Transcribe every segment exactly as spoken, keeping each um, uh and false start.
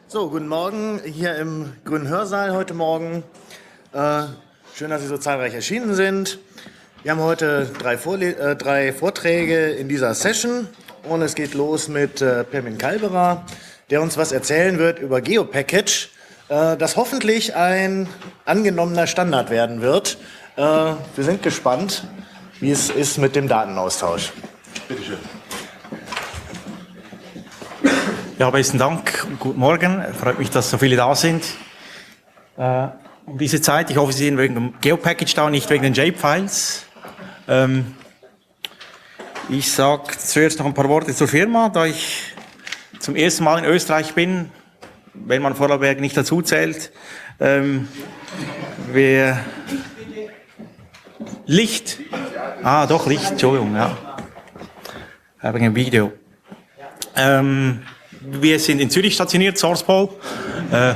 So, guten Morgen hier im Grünen Hörsaal heute Morgen. Äh, schön, dass Sie so zahlreich erschienen sind. Wir haben heute drei, Vorle äh, drei Vorträge in dieser Session und es geht los mit äh, Pirmin Kalberer, der uns was erzählen wird über GeoPackage, äh, das hoffentlich ein angenommener Standard werden wird. Äh, wir sind gespannt, wie es ist mit dem Datenaustausch. Bitte schön. Ja, besten Dank und guten Morgen. Freut mich, dass so viele da sind. Äh, um diese Zeit, ich hoffe, Sie sind wegen dem GeoPackage da, nicht wegen den Shapefiles. Ähm, ich sage zuerst noch ein paar Worte zur Firma, da ich zum ersten Mal in Österreich bin, wenn man Vorarlberg nicht dazu zählt. Ähm, wir Licht. Ah, doch, Licht, Entschuldigung, ja. Wegen dem Video. Ähm, Wir sind in Zürich stationiert, Sourcepol. Äh,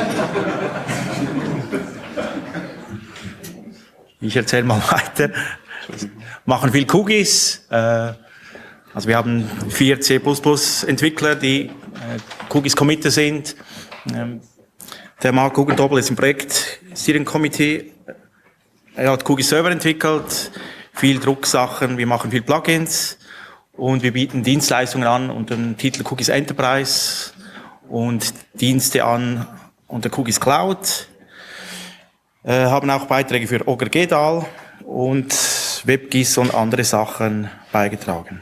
ich erzähle mal weiter. Machen viel Cookies. Äh, also wir haben vier C plus plus Entwickler, die äh, Cookies Committer sind. Ähm, der Marc Hugendobel ist im Projekt Steering Committee. Er hat Cookies Server entwickelt, viel Drucksachen, wir machen viel Plugins. Und wir bieten Dienstleistungen an unter dem Titel Cookies Enterprise und Dienste an unter Cookies Cloud. Äh, haben auch Beiträge für Ogre Gedal und WebGIS und andere Sachen beigetragen.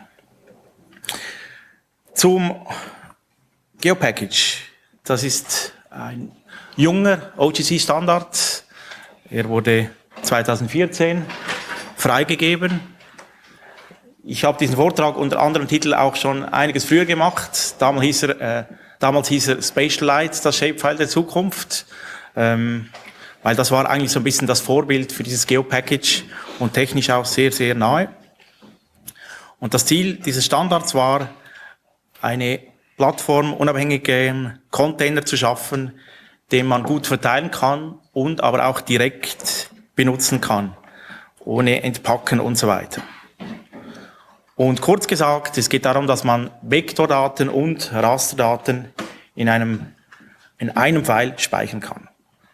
Zum GeoPackage. Das ist ein junger O G C-Standard. Er wurde zweitausendvierzehn freigegeben. Ich habe diesen Vortrag unter anderem Titel auch schon einiges früher gemacht. Damals hieß er, äh, damals hieß er Spatialite, das Shapefile der Zukunft, ähm, weil das war eigentlich so ein bisschen das Vorbild für dieses GeoPackage und technisch auch sehr, sehr nahe. Und das Ziel dieses Standards war, eine plattformunabhängigen Container zu schaffen, den man gut verteilen kann und aber auch direkt benutzen kann, ohne Entpacken und so weiter. Und kurz gesagt, es geht darum, dass man Vektordaten und Rasterdaten in einem, in einem File speichern kann.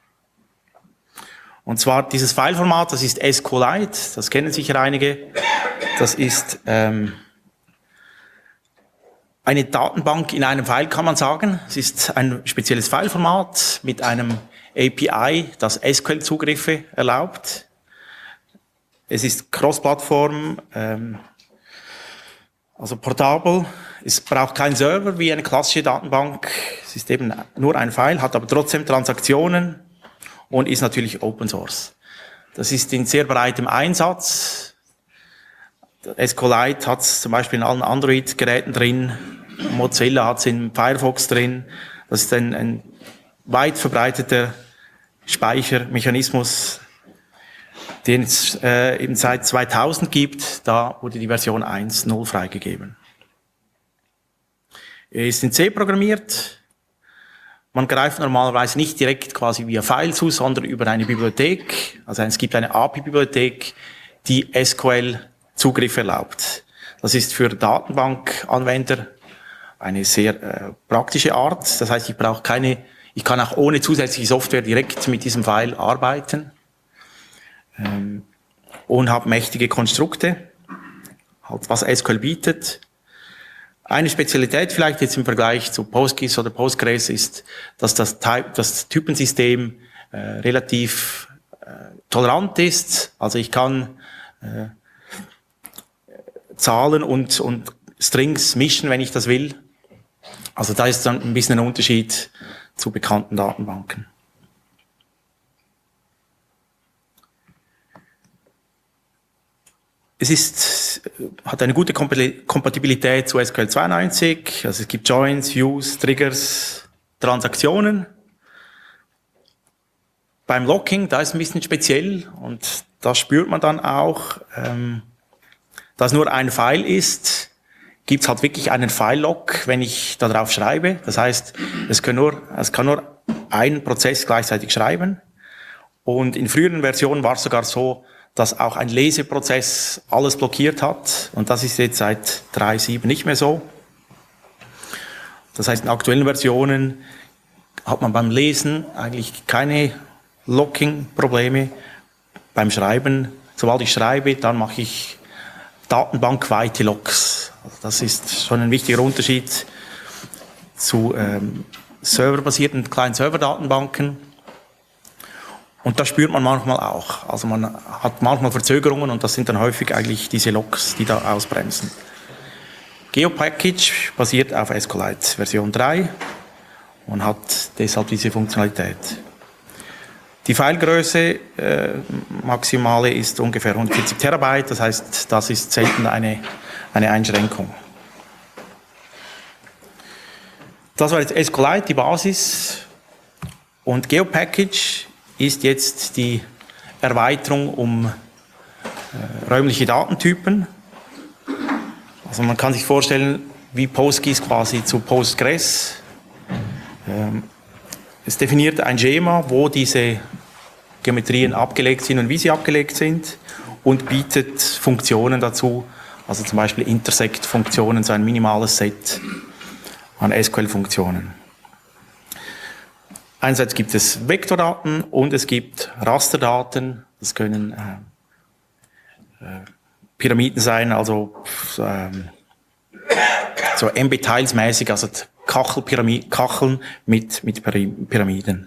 Und zwar dieses Fileformat, das ist SQLite, das kennen sicher einige. Das ist ähm, eine Datenbank in einem File, kann man sagen. Es ist ein spezielles Fileformat mit einem A P I, das S Q L-Zugriffe erlaubt. Es ist Cross-Plattform, ähm, also portabel. Es braucht keinen Server wie eine klassische Datenbank. Es ist eben nur ein File, hat aber trotzdem Transaktionen und ist natürlich Open Source. Das ist in sehr breitem Einsatz. SQLite hat es zum Beispiel in allen Android-Geräten drin. Mozilla hat es in Firefox drin. Das ist ein, ein weit verbreiteter Speichermechanismus, den es äh, eben seit zweitausend gibt. Da wurde die Version eins Punkt null freigegeben. Er ist in C programmiert. Man greift normalerweise nicht direkt quasi via File zu, sondern über eine Bibliothek. Also es gibt eine A P I-Bibliothek, die S Q L-Zugriff erlaubt. Das ist für Datenbankanwender eine sehr äh, praktische Art. Das heißt, ich brauche keine, ich kann auch ohne zusätzliche Software direkt mit diesem File arbeiten. Ähm, und habe mächtige Konstrukte, halt was S Q L bietet. Eine Spezialität vielleicht jetzt im Vergleich zu PostGIS oder Postgres ist, dass das, Type, das Typensystem äh, relativ äh, tolerant ist. Also ich kann äh, Zahlen und, und Strings mischen, wenn ich das will. Also da ist dann ein bisschen ein Unterschied zu bekannten Datenbanken. Es ist, hat eine gute Kompatibilität zu S Q L zweiundneunzig, also es gibt Joins, Views, Triggers, Transaktionen. Beim Locking, da ist es ein bisschen speziell und da spürt man dann auch, ähm, dass nur ein File ist, gibt es halt wirklich einen File-Lock, wenn ich da drauf schreibe. Das heißt, es kann nur, es kann nur ein Prozess gleichzeitig schreiben. Und in früheren Versionen war es sogar so, dass auch ein Leseprozess alles blockiert hat. Und das ist jetzt seit drei Punkt sieben nicht mehr so. Das heißt, in aktuellen Versionen hat man beim Lesen eigentlich keine Locking-Probleme. Beim Schreiben, sobald ich schreibe, dann mache ich datenbankweite Locks. Also das ist schon ein wichtiger Unterschied zu ähm, serverbasierten kleinen Serverdatenbanken. Und das spürt man manchmal auch. Also man hat manchmal Verzögerungen und das sind dann häufig eigentlich diese Locks, die da ausbremsen. GeoPackage basiert auf SQLite Version drei und hat deshalb diese Funktionalität. Die Filegröße äh, maximale ist ungefähr hundertvierzig Terabyte, das heißt, das ist selten eine, eine Einschränkung. Das war jetzt SQLite, die Basis, und GeoPackage ist jetzt die Erweiterung um äh, räumliche Datentypen. Also man kann sich vorstellen, wie PostGIS quasi zu Postgres. Ähm, es definiert ein Schema, wo diese Geometrien abgelegt sind und wie sie abgelegt sind, und bietet Funktionen dazu, also zum Beispiel Intersect-Funktionen, so ein minimales Set an S Q L-Funktionen. Einerseits gibt es Vektordaten und es gibt Rasterdaten. Das können äh, äh, Pyramiden sein, also ähm, so M B-Tiles-mäßig, also Kachelpyramid, Kacheln mit, mit Pyramiden.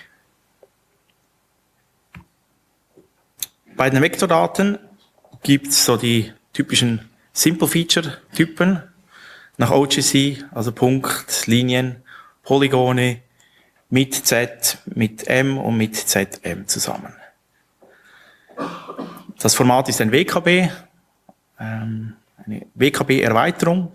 Bei den Vektordaten gibt es so die typischen Simple-Feature-Typen nach O G C, also Punkt, Linien, Polygone, mit Z, mit M und mit Z M zusammen. Das Format ist ein W K B, ähm, eine W K B-Erweiterung.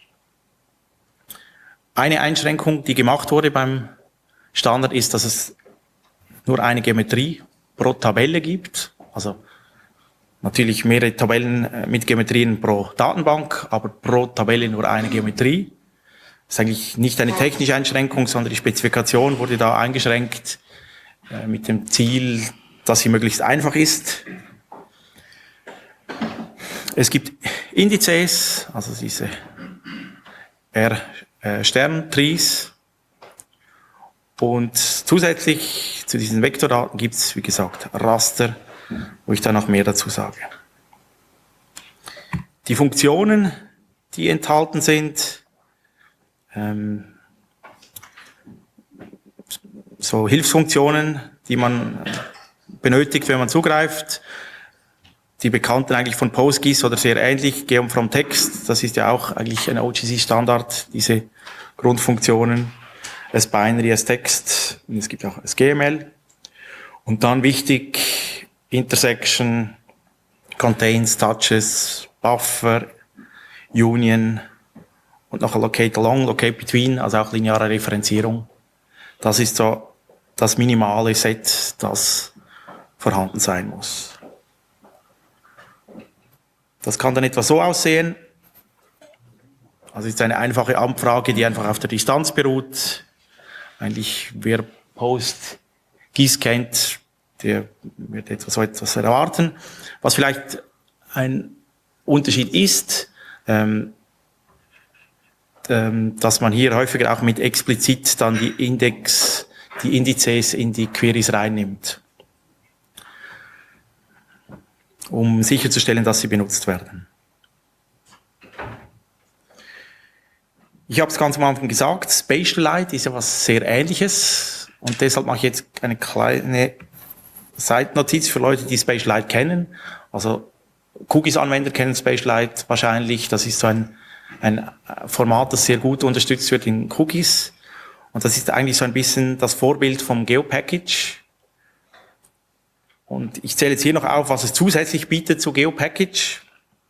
Eine Einschränkung, die gemacht wurde beim Standard, ist, dass es nur eine Geometrie pro Tabelle gibt. Also natürlich mehrere Tabellen mit Geometrien pro Datenbank, aber pro Tabelle nur eine Geometrie. Das ist eigentlich nicht eine technische Einschränkung, sondern die Spezifikation wurde da eingeschränkt äh, mit dem Ziel, dass sie möglichst einfach ist. Es gibt Indizes, also diese R-Stern-Trees. Und zusätzlich zu diesen Vektordaten gibt es, wie gesagt, Raster, wo ich dann noch mehr dazu sage. Die Funktionen, die enthalten sind, ähm, so Hilfsfunktionen, die man benötigt, wenn man zugreift. Die bekannten eigentlich von PostGIS oder sehr ähnlich, Geom from Text, das ist ja auch eigentlich ein O G C-Standard, diese Grundfunktionen. As Binary, as Text, und es gibt auch as G M L. Und dann wichtig, Intersection, Contains, Touches, Buffer, Union und noch Locate Along, Locate Between, also auch lineare Referenzierung. Das ist so das minimale Set, das vorhanden sein muss. Das kann dann etwa so aussehen. Also es ist eine einfache Abfrage, die einfach auf der Distanz beruht. Eigentlich, wer PostGIS kennt, der wird etwas so etwas erwarten. Was vielleicht ein Unterschied ist, ähm, ähm, dass man hier häufiger auch mit explizit dann die Index, die Indizes in die Queries reinnimmt, um sicherzustellen, dass sie benutzt werden. Ich habe es ganz am Anfang gesagt, Spatialite ist ja was sehr Ähnliches und deshalb mache ich jetzt eine kleine Seitennotiz für Leute, die Spatialite kennen. Also Cookies-Anwender kennen Spatialite wahrscheinlich. Das ist so ein, ein Format, das sehr gut unterstützt wird in Cookies. Und das ist eigentlich so ein bisschen das Vorbild vom GeoPackage. Und ich zähle jetzt hier noch auf, was es zusätzlich bietet zu GeoPackage.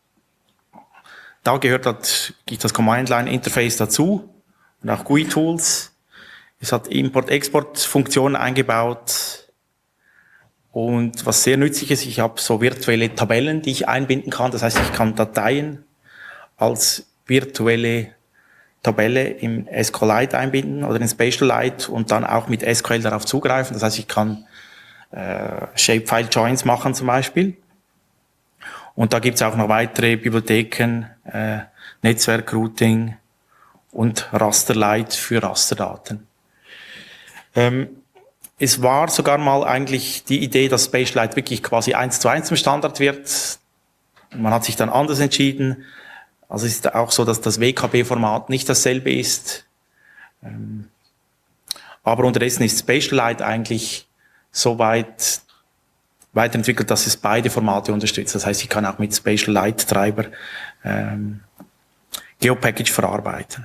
Da gehört das, das Command-Line-Interface dazu und auch G U I-Tools. Es hat Import-Export-Funktionen eingebaut. Und was sehr nützlich ist, ich habe so virtuelle Tabellen, die ich einbinden kann. Das heißt, ich kann Dateien als virtuelle Tabelle im SQLite einbinden oder in Spatialite und dann auch mit S Q L darauf zugreifen. Das heißt, ich kann äh, Shapefile-Joins machen zum Beispiel. Und da gibt es auch noch weitere Bibliotheken, äh, Netzwerk-Routing und Rasterlite für Rasterdaten. Ähm, es war sogar mal eigentlich die Idee, dass Spatialite wirklich quasi eins zu eins zum Standard wird. Man hat sich dann anders entschieden. Also es ist auch so, dass das W K B-Format nicht dasselbe ist. Ähm, aber unterdessen ist Spatialite eigentlich so weit weiterentwickelt, dass es beide Formate unterstützt. Das heißt, ich kann auch mit Spatialite-Treiber ähm, GeoPackage verarbeiten.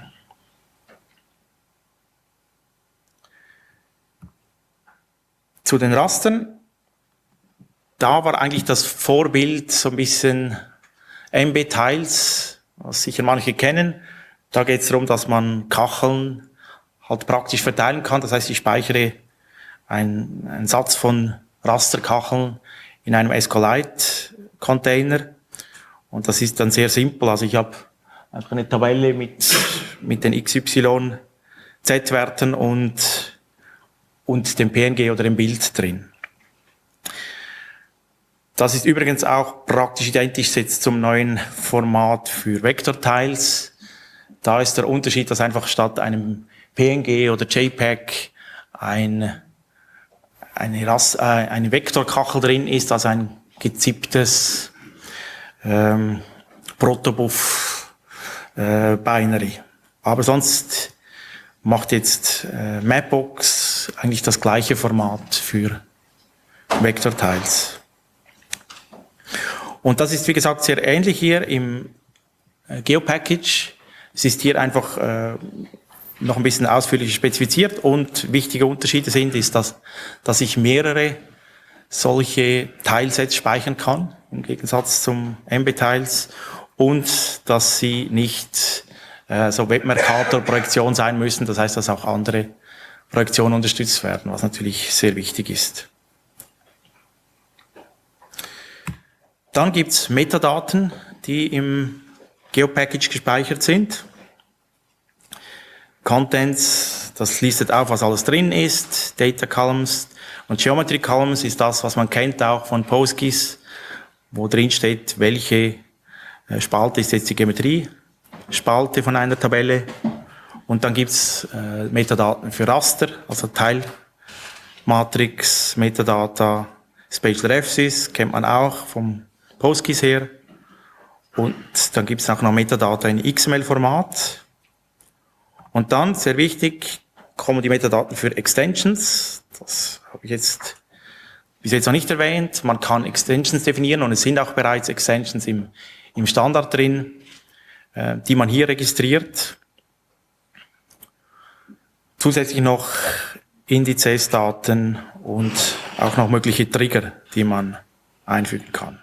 Zu den Rastern. Da war eigentlich das Vorbild so ein bisschen M B-Tiles, was sicher manche kennen. Da geht es darum, dass man Kacheln halt praktisch verteilen kann. Das heißt, ich speichere einen, einen Satz von Rasterkacheln in einem SQLite-Container. Und das ist dann sehr simpel. Also ich habe einfach eine Tabelle mit, mit den X Y Z-Werten und und dem P N G oder dem Bild drin. Das ist übrigens auch praktisch identisch jetzt zum neuen Format für Vektortiles. Da ist der Unterschied, dass einfach statt einem P N G oder JPEG ein, eine, Ras, äh, eine Vektorkachel drin ist, also ein gezipptes ähm, Protobuf äh, Binary. Aber sonst macht jetzt äh, Mapbox eigentlich das gleiche Format für Vektortiles. Und das ist, wie gesagt, sehr ähnlich hier im äh, GeoPackage. Es ist hier einfach äh, noch ein bisschen ausführlicher spezifiziert und wichtige Unterschiede sind, ist, dass, dass ich mehrere solche Tilesets speichern kann, im Gegensatz zum M B-Tiles, und dass sie nicht so Webmercator-Projektion sein müssen. Das heißt, dass auch andere Projektionen unterstützt werden, was natürlich sehr wichtig ist. Dann gibt's Metadaten, die im GeoPackage gespeichert sind. Contents, das listet auf, was alles drin ist. Data Columns und Geometry Columns ist das, was man kennt auch von PostGIS, wo drin steht, welche Spalte ist jetzt die Geometrie. Spalte von einer Tabelle, und dann gibt's äh, Metadaten für Raster, also Teilmatrix, Metadata, Spatial Refsys, kennt man auch vom PostGIS her, und dann gibt's auch noch Metadata in X M L-Format, und dann, sehr wichtig, kommen die Metadaten für Extensions. Das habe ich jetzt bis jetzt noch nicht erwähnt. Man kann Extensions definieren, und es sind auch bereits Extensions im, im Standard drin, die man hier registriert. Zusätzlich noch Indizes-Daten und auch noch mögliche Trigger, die man einfügen kann.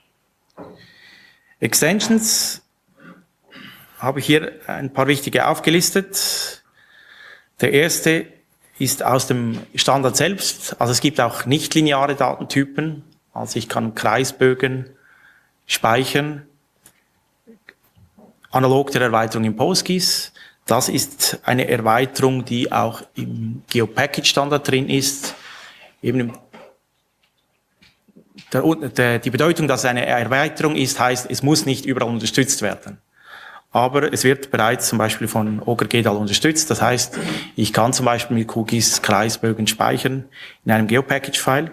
Extensions habe ich hier ein paar wichtige aufgelistet. Der erste ist aus dem Standard selbst. Also es gibt auch nichtlineare Datentypen. Also ich kann Kreisbögen speichern, analog der Erweiterung im PostGIS. Das ist eine Erweiterung, die auch im GeoPackage-Standard drin ist. Eben der, der, die Bedeutung, dass es eine Erweiterung ist, heißt, es muss nicht überall unterstützt werden. Aber es wird bereits zum Beispiel von OGRGEDAL unterstützt. Das heißt, ich kann zum Beispiel mit QGIS Kreisbögen speichern in einem GeoPackage-File.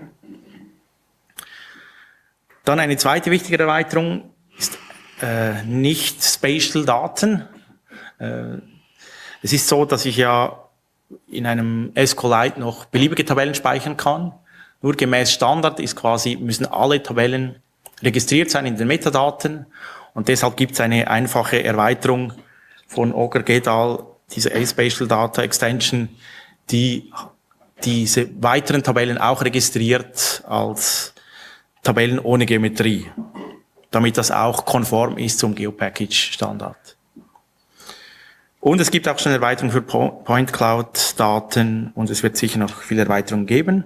Dann eine zweite wichtige Erweiterung ist Äh, nicht Spatial-Daten. Äh, es ist so, dass ich ja in einem SQLite noch beliebige Tabellen speichern kann. Nur gemäß Standard ist quasi, müssen alle Tabellen registriert sein in den Metadaten, und deshalb gibt es eine einfache Erweiterung von OGRGEDAL, diese A-Spatial Data Extension, die diese weiteren Tabellen auch registriert als Tabellen ohne Geometrie, damit das auch konform ist zum GeoPackage-Standard. Und es gibt auch schon Erweiterungen für Point Cloud-Daten, und es wird sicher noch viele Erweiterungen geben.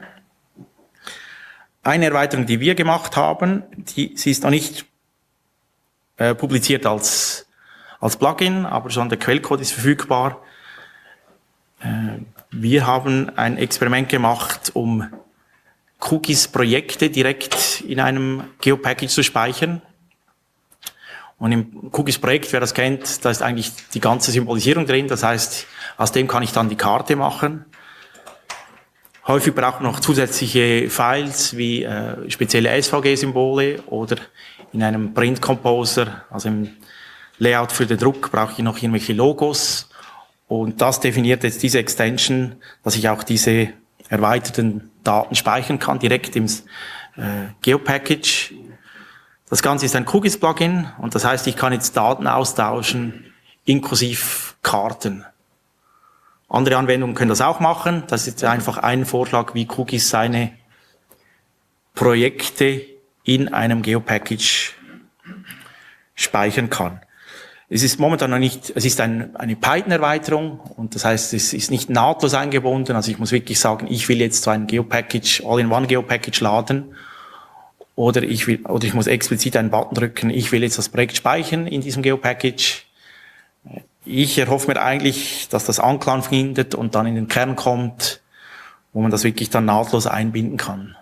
Eine Erweiterung, die wir gemacht haben, die, sie ist noch nicht äh, publiziert als, als Plugin, aber schon der Quellcode ist verfügbar. Äh, wir haben ein Experiment gemacht, um QGIS-Projekte direkt in einem GeoPackage zu speichern. Und im QGIS-Projekt, wer das kennt, da ist eigentlich die ganze Symbolisierung drin. Das heißt, aus dem kann ich dann die Karte machen. Häufig braucht man noch zusätzliche Files wie äh, spezielle S V G-Symbole oder in einem Print Composer, also im Layout für den Druck, brauche ich noch irgendwelche Logos. Und das definiert jetzt diese Extension, dass ich auch diese erweiterten Daten speichern kann, direkt im äh, Geo-Package. Das Ganze ist ein QGIS-Plugin und das heißt, ich kann jetzt Daten austauschen, inklusive Karten. Andere Anwendungen können das auch machen. Das ist jetzt einfach ein Vorschlag, wie QGIS seine Projekte in einem Geo-Package speichern kann. Es ist momentan noch nicht, es ist ein, eine Python-Erweiterung und das heißt, es ist nicht nahtlos eingebunden. Also ich muss wirklich sagen, ich will jetzt so ein Geo-Package, All-in-One Geo-Package laden oder ich will, oder ich muss explizit einen Button drücken, ich will jetzt das Projekt speichern in diesem Geo-Package. Ich erhoffe mir eigentlich, dass das Anklang findet und dann in den Kern kommt, wo man das wirklich dann nahtlos einbinden kann.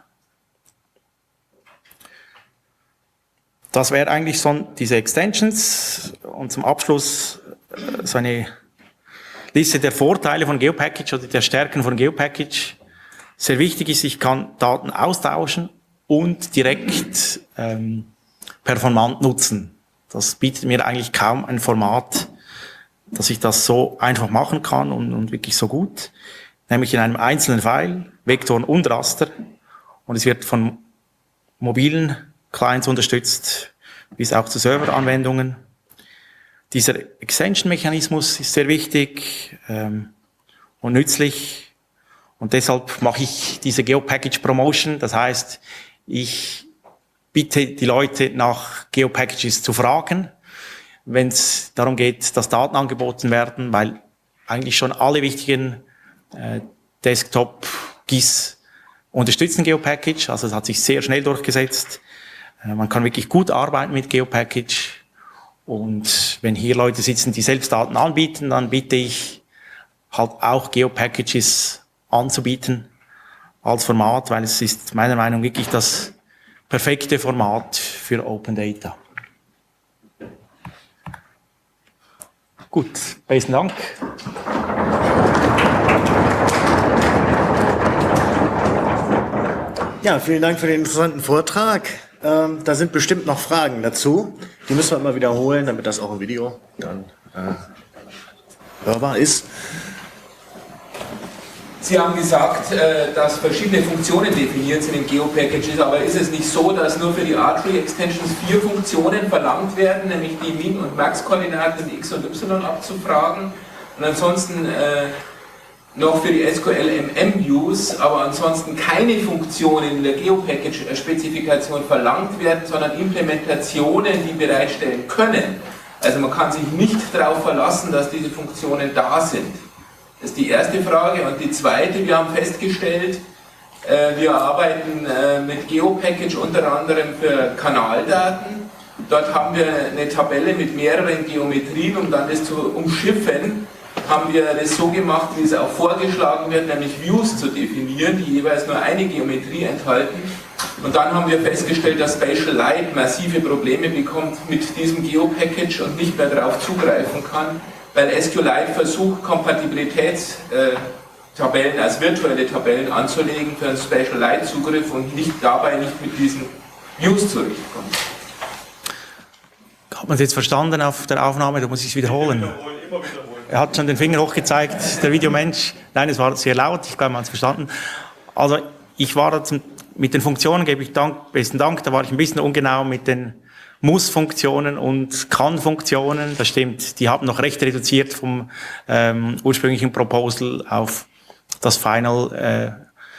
Das wäre eigentlich so diese Extensions und zum Abschluss so eine Liste der Vorteile von GeoPackage oder der Stärken von GeoPackage. Sehr wichtig ist, ich kann Daten austauschen und direkt ähm, performant nutzen. Das bietet mir eigentlich kaum ein Format, dass ich das so einfach machen kann und, und wirklich so gut. Nämlich in einem einzelnen File, Vektoren und Raster. Und es wird von mobilen Clients unterstützt, bis auch zu Serveranwendungen. Dieser Extension-Mechanismus ist sehr wichtig ähm, und nützlich. Und deshalb mache ich diese Geo-Package-Promotion. Das heißt, ich bitte die Leute nach Geo-Packages zu fragen, wenn es darum geht, dass Daten angeboten werden, weil eigentlich schon alle wichtigen äh, Desktop-G I S unterstützen GeoPackage, also es hat sich sehr schnell durchgesetzt. Äh, man kann wirklich gut arbeiten mit GeoPackage und wenn hier Leute sitzen, die selbst Daten anbieten, dann bitte ich halt auch GeoPackages anzubieten als Format, weil es ist meiner Meinung nach wirklich das perfekte Format für Open Data. Gut, besten Dank. Ja, vielen Dank für den interessanten Vortrag. Ähm, da sind bestimmt noch Fragen dazu. Die müssen wir immer wiederholen, damit das auch im Video dann äh, hörbar ist. Sie haben gesagt, dass verschiedene Funktionen definiert sind in GeoPackages, aber ist es nicht so, dass nur für die R-Tree-Extensions vier Funktionen verlangt werden, nämlich die Min- und Max-Koordinaten in X und Y abzufragen und ansonsten äh, noch für die S Q L-M M-Views, aber ansonsten keine Funktionen in der GeoPackage-Spezifikation verlangt werden, sondern Implementationen, die bereitstellen können. Also man kann sich nicht darauf verlassen, dass diese Funktionen da sind. Das ist die erste Frage. Und die zweite, wir haben festgestellt, äh, wir arbeiten äh, mit GeoPackage unter anderem für Kanaldaten. Dort haben wir eine Tabelle mit mehreren Geometrien, um dann das zu umschiffen, haben wir das so gemacht, wie es auch vorgeschlagen wird, nämlich Views zu definieren, die jeweils nur eine Geometrie enthalten. Und dann haben wir festgestellt, dass Spatial Light massive Probleme bekommt mit diesem GeoPackage und nicht mehr darauf zugreifen kann, weil SQLite versucht, Kompatibilitätstabellen als virtuelle Tabellen anzulegen für einen Spatial Light Zugriff und nicht dabei nicht mit diesen Views zurechtkommt. Hat man es jetzt verstanden auf der Aufnahme? Da muss ich es wiederholen. Wiederholen, immer wiederholen. Er hat schon den Finger hochgezeigt, der Videomensch. Nein, es war sehr laut, ich glaube, man hat es verstanden. Also ich war zum, mit den Funktionen, gebe ich Dank, besten Dank, da war ich ein bisschen ungenau mit den Muss-Funktionen und Kann-Funktionen. Das stimmt, die haben noch recht reduziert vom ähm, ursprünglichen Proposal auf das Final äh,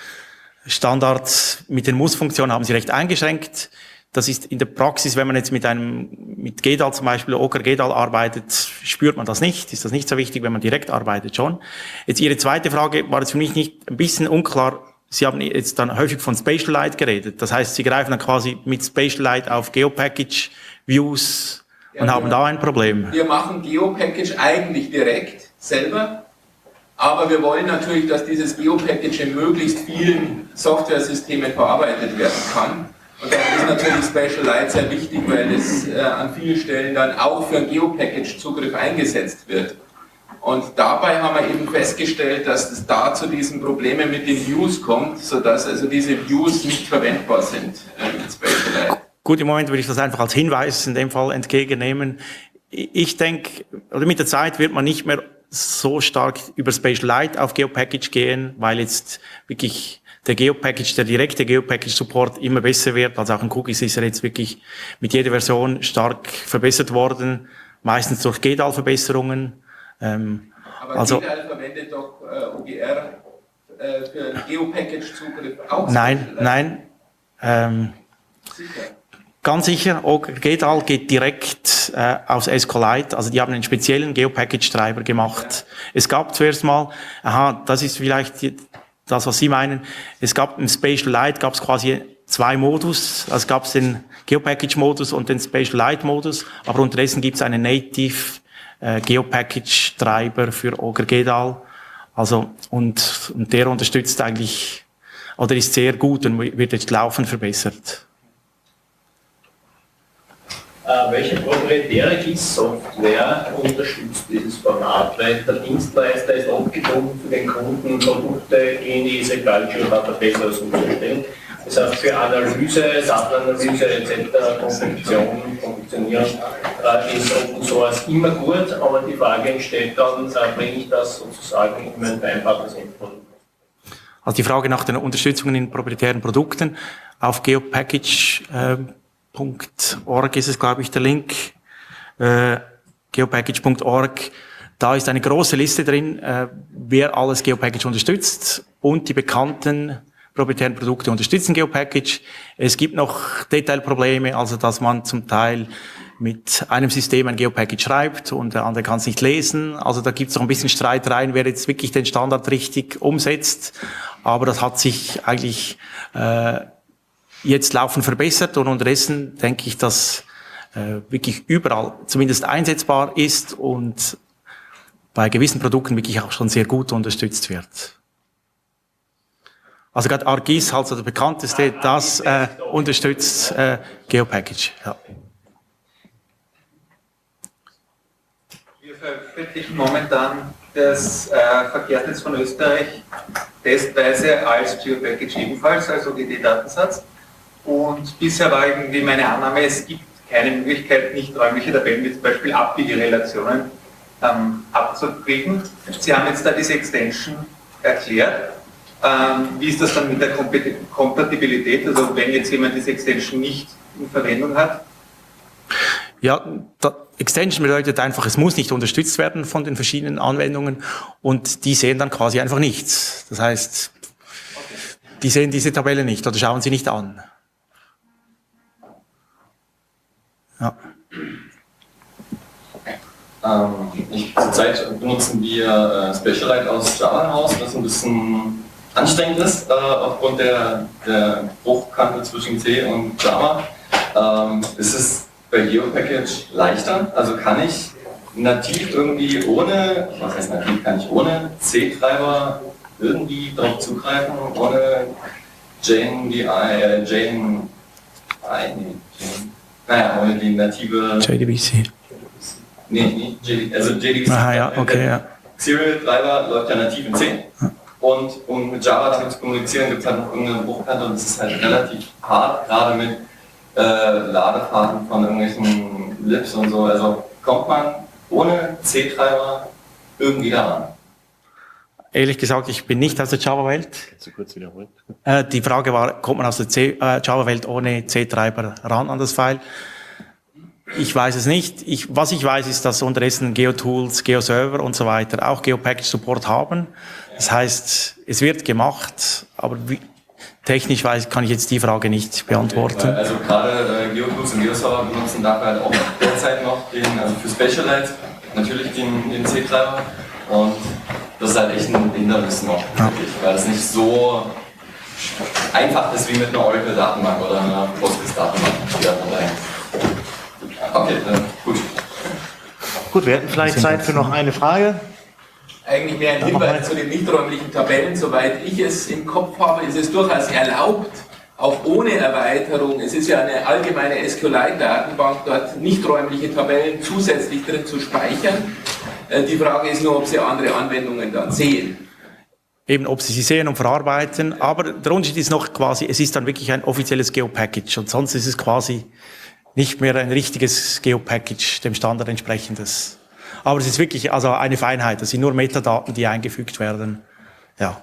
Standard. Mit den Muss-Funktionen haben sie recht eingeschränkt. Das ist in der Praxis, wenn man jetzt mit einem, mit G D A L zum Beispiel, Oker G D A L arbeitet, spürt man das nicht, ist das nicht so wichtig, wenn man direkt arbeitet schon. Jetzt Ihre zweite Frage war jetzt für mich nicht ein bisschen unklar. Sie haben jetzt dann häufig von Spatial Light geredet. Das heißt, Sie greifen dann quasi mit Spatial Light auf GeoPackage Views und ja, haben da ein Problem. Wir machen GeoPackage eigentlich direkt selber, aber wir wollen natürlich, dass dieses GeoPackage in möglichst vielen Softwaresystemen verarbeitet werden kann. Und da ist natürlich Spatial Light sehr wichtig, weil es äh, an vielen Stellen dann auch für einen GeoPackage-Zugriff eingesetzt wird. Und dabei haben wir eben festgestellt, dass es da zu diesen Problemen mit den Views kommt, sodass also diese Views nicht verwendbar sind äh, mit Spatialite. Gut, im Moment würde ich das einfach als Hinweis in dem Fall entgegennehmen. Ich denke, oder mit der Zeit wird man nicht mehr so stark über Spatialite auf GeoPackage gehen, weil jetzt wirklich der GeoPackage, der direkte GeoPackage-Support immer besser wird. Also auch in Cookies ist er jetzt wirklich mit jeder Version stark verbessert worden, meistens durch G D A L-Verbesserungen. Ähm, Aber also, G D A L verwendet doch äh, O G R äh, für GeoPackage-Zugriff auch? Nein, Spatialite? nein. Ähm, Sicher. Ganz sicher, G D A L geht direkt äh, aus SQLite, also die haben einen speziellen GeoPackage-Treiber gemacht. Ja. Es gab zuerst mal, aha, das ist vielleicht die, das, was Sie meinen, es gab im Spatialite gab es quasi zwei Modus, also gab es den GeoPackage-Modus und den Spatialite-Modus, aber unterdessen gibt es einen Native äh, GeoPackage-Treiber für O G R G D A L, also und, und der unterstützt eigentlich, oder ist sehr gut und wird jetzt laufend verbessert. Äh, welche proprietäre G I S-Software unterstützt dieses Format? Weil der Dienstleister ist abgebunden für den Kunden, Produkte in diese Culture Database umzustellen. Das heißt, für Analyse, Datenanalyse et cetera, Konfektion, Konfektionieren äh, ist Open Source immer gut, aber die Frage entsteht dann, äh, bringe ich das sozusagen in mein vereinbartes Endprodukt? Also die Frage nach den Unterstützungen in proprietären Produkten auf GeoPackage äh, Punkt org ist es, glaube ich, der Link, äh, geopackage Punkt org. Da ist eine große Liste drin, äh, wer alles GeoPackage unterstützt und die bekannten proprietären Produkte unterstützen GeoPackage. Es gibt noch Detailprobleme, also dass man zum Teil mit einem System ein GeoPackage schreibt und der andere kann es nicht lesen. Also da gibt es noch ein bisschen Streit rein, wer jetzt wirklich den Standard richtig umsetzt. Aber das hat sich eigentlich äh, jetzt laufend verbessert und unterdessen denke ich, dass äh, wirklich überall zumindest einsetzbar ist und bei gewissen Produkten wirklich auch schon sehr gut unterstützt wird. Also gerade ArcGIS, also der bekannteste, das äh, unterstützt äh, GeoPackage. Ja. Wir veröffentlichen momentan das äh, Verkehrsnetz von Österreich testweise als GeoPackage ebenfalls, als O G D-Datensatz. Und bisher war irgendwie meine Annahme, es gibt keine Möglichkeit, nicht räumliche Tabellen, wie zum Beispiel Abbiegerelationen, ähm, abzubilden. Sie haben jetzt da diese Extension erklärt. Ähm, wie ist das dann mit der Kompatibilität? Also wenn jetzt jemand diese Extension nicht in Verwendung hat? Ja, da, Extension bedeutet einfach, es muss nicht unterstützt werden von den verschiedenen Anwendungen und die sehen dann quasi einfach nichts. Das heißt, die sehen diese Tabelle nicht oder schauen sie nicht an. Ja. Ähm, ich, zurzeit benutzen wir äh, Spatialite aus Java heraus, was ein bisschen anstrengend ist, äh, aufgrund der, der Bruchkante zwischen C und Java. Ähm, ist es bei GeoPackage leichter? Also kann ich nativ irgendwie ohne, was heißt nativ, kann ich ohne C-Treiber irgendwie darauf zugreifen, ohne Jane, die äh, Jane, äh, nee, Jane. Naja, ohne die native... J D B C. Nee, nicht J D B C, also J D B C. Aha, ja, okay, ja. Serial-Treiber läuft ja nativ in C. Und um mit Java damit zu kommunizieren, gibt es halt noch irgendeine Bruchkante und es ist halt relativ hart, gerade mit äh, Ladefahrten von irgendwelchen Libs und so. Also kommt man ohne C-Treiber irgendwie daran. Ehrlich gesagt, ich bin nicht aus der Java-Welt. Kannst du kurz wiederholen? Äh, die Frage war, kommt man aus der C- äh, Java-Welt ohne C-Treiber ran an das File? Ich weiß es nicht. Ich, was ich weiß, ist, dass unterdessen GeoTools, GeoServer und so weiter auch GeoPackage-Support haben. Das heißt, es wird gemacht, aber wie, technisch weiß, kann ich jetzt die Frage nicht beantworten. Okay, also gerade äh, GeoTools und GeoServer benutzen dafür halt auch derzeit noch den, also für Spatialite natürlich den, den C-Treiber und das ist halt echt ein Hindernis noch, ja. Weil es nicht so einfach ist wie mit einer Oracle-Datenbank oder einer Postgres-Datenbank. Okay, dann gut. Gut, wir hätten vielleicht Zeit für noch eine Frage. Eigentlich mehr ein Hinweis zu den nichträumlichen Tabellen. Soweit ich es im Kopf habe, ist es durchaus erlaubt, auch ohne Erweiterung, es ist ja eine allgemeine SQLite-Datenbank, dort nichträumliche Tabellen zusätzlich drin zu speichern. Äh, die Frage ist nur, ob Sie andere Anwendungen dann sehen. Eben, ob Sie sie sehen und verarbeiten. Aber der Unterschied ist noch quasi, es ist dann wirklich ein offizielles Geo-Package und sonst ist es quasi nicht mehr ein richtiges Geo-Package, dem Standard entsprechendes. Aber es ist wirklich also eine Feinheit, das sind nur Metadaten, die eingefügt werden. Ja.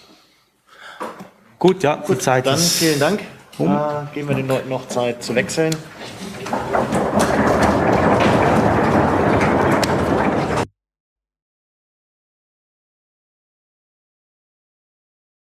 Gut, ja, die Zeit Dann ist vielen Dank. um. Äh, geben wir den Leuten noch Zeit zu wechseln.